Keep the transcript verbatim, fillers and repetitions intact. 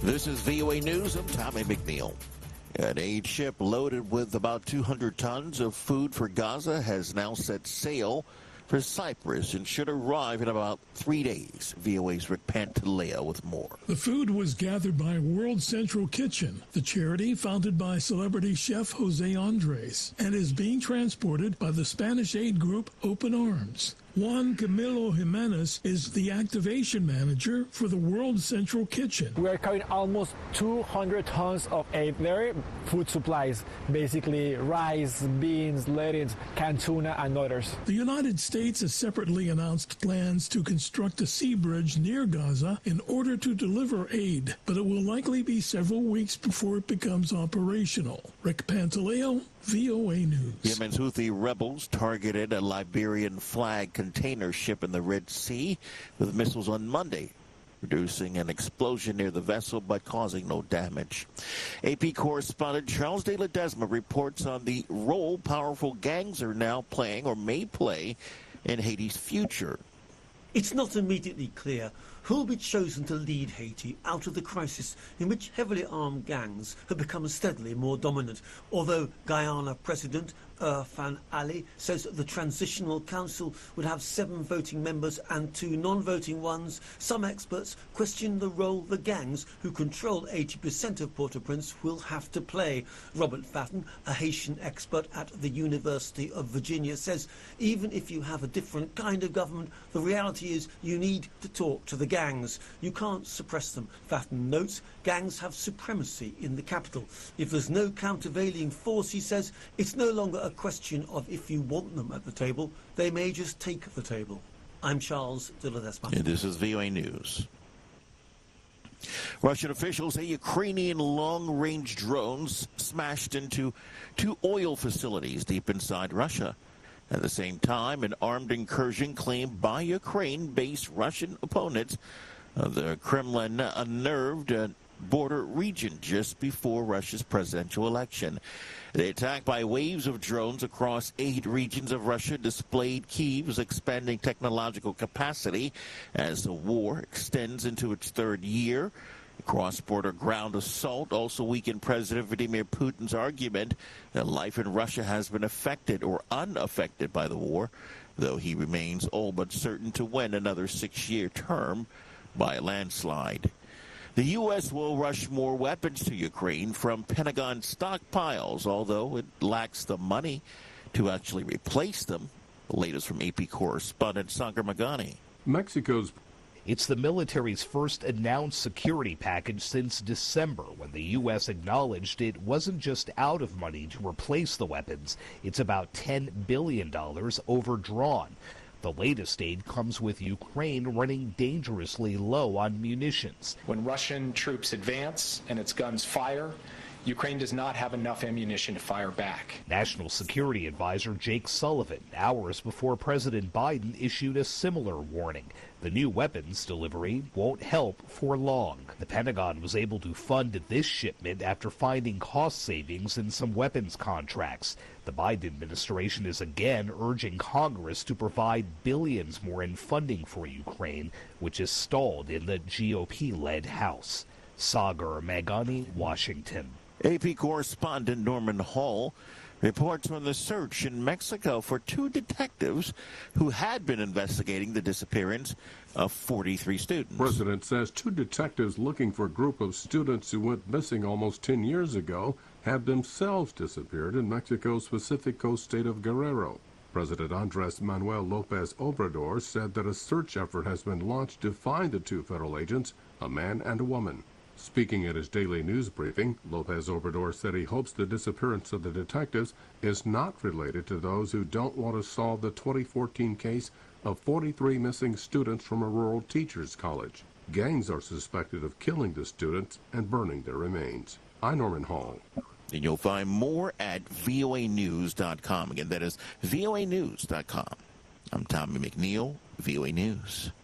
This is V O A News. I'm Tommy McNeil. An aid ship loaded with about two hundred tons of food for Gaza has now set sail for Cyprus and should arrive in about three days. V O A's Rick Pantaleo with more. The food was gathered by World Central Kitchen, the charity founded by celebrity chef Jose Andres, and is being transported by the Spanish aid group Open Arms. Juan Camilo Jimenez is the activation manager for the World Central Kitchen. We are carrying almost two hundred tons of aid there, food supplies, basically rice, beans, lettuce, canned tuna, and others. The United States has separately announced plans to construct a sea bridge near Gaza in order to deliver aid, but it will likely be several weeks before it becomes operational. Rick Pantaleo, V O A News. Yemen's Houthi rebels targeted a Liberian flag container ship in the Red Sea with missiles on Monday, producing an explosion near the vessel but causing no damage. A P correspondent Charles de Ledesma reports on the role powerful gangs are now playing or may play in Haiti's future. It's not immediately clear who will be chosen to lead Haiti out of the crisis in which heavily armed gangs have become steadily more dominant, although Guyana President Irfan Ali says that the Transitional Council would have seven voting members and two non-voting ones. Some experts question the role the gangs, who control eighty percent of Port-au-Prince, will have to play. Robert Fatten, a Haitian expert at the University of Virginia, says even if you have a different kind of government, the reality is you need to talk to the gangs. You can't suppress them. Fatten notes gangs have supremacy in the capital. If there's no countervailing force, he says, it's no longer a question of if you want them at the table, they may just take the table. I'm Charles de Ledesma. And this is V O A News. Russian officials say Ukrainian long-range drones smashed into two oil facilities deep inside Russia. At the same time, an armed incursion claimed by Ukraine-based Russian opponents of the Kremlin unnerved a border region just before Russia's presidential election. The attack by waves of drones across eight regions of Russia displayed Kyiv's expanding technological capacity as the war extends into its third year. Cross-border ground assault also weakened President Vladimir Putin's argument that life in Russia has been affected or unaffected by the war, though he remains all but certain to win another six-year term by a landslide. The U S will rush more weapons to Ukraine from Pentagon stockpiles, although it lacks the money to actually replace them. The latest from A P correspondent Sagar Magani. Mexico's It's the military's first announced security package since December, when the U S acknowledged it wasn't just out of money to replace the weapons. It's about ten billion dollars overdrawn. The latest aid comes with Ukraine running dangerously low on munitions. When Russian troops advance and its guns fire, Ukraine does not have enough ammunition to fire back. National Security Advisor Jake Sullivan, hours before President Biden issued a similar warning. The new weapons delivery won't help for long. The Pentagon was able to fund this shipment after finding cost savings in some weapons contracts. The Biden administration is again urging Congress to provide billions more in funding for Ukraine, which is stalled in the G O P-led House. Sagar Magani, Washington. A P correspondent Norman Hall reports on the search in Mexico for two detectives who had been investigating the disappearance of forty-three students. The president says two detectives looking for a group of students who went missing almost ten years ago have themselves disappeared in Mexico's Pacific Coast state of Guerrero. President Andres Manuel Lopez Obrador said that a search effort has been launched to find the two federal agents, a man and a woman. Speaking at his daily news briefing, Lopez Obrador said he hopes the disappearance of the detectives is not related to those who don't want to solve the twenty fourteen case of forty-three missing students from a rural teachers' college. Gangs are suspected of killing the students and burning their remains. I'm Norman Hall. And you'll find more at V O A news dot com. Again, that is V O A news dot com. I'm Tommy McNeil, V O A News.